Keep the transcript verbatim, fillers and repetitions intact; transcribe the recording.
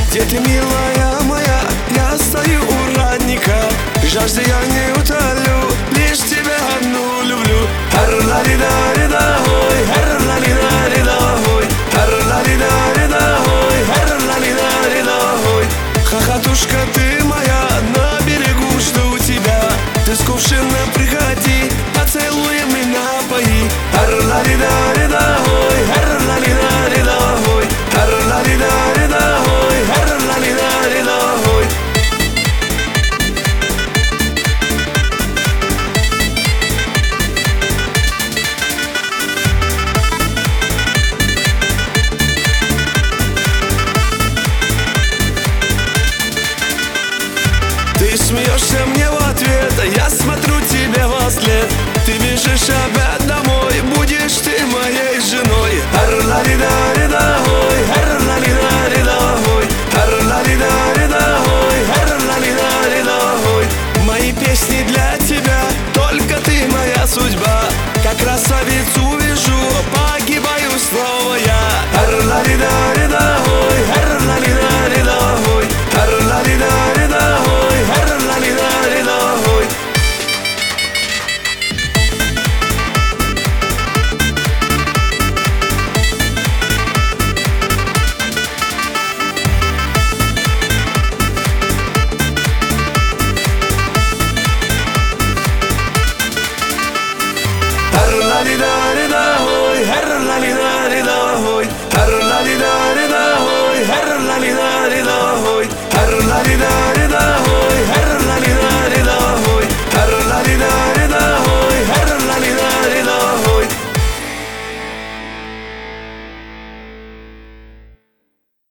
Где ты, милая моя? Я стою у родника, жажды я не утолю, лишь тебя одну люблю. Хар-ла-ри-да-ри-да, ой, хар-ла-ри-да-ри-да, ой, хар-ла-ри-да-ри-да, ой, хар-ла-ри-да-ри-да, ой. Хохотушка ты моя, на берегу жду тебя. Ты с кувшина приходи, поцелуем и напои. Хар-ла-ри-да-ри-да, ой, хар-ла-ри-да-ри-да, ой, хар-ла-ри-да-ри-да, ой, хар-ла-ри-да-ри-да, ой. Ты смеешься мне в ответ, а я смотрю тебе во след. Ты бежишь опять домой, будешь ты моей женой.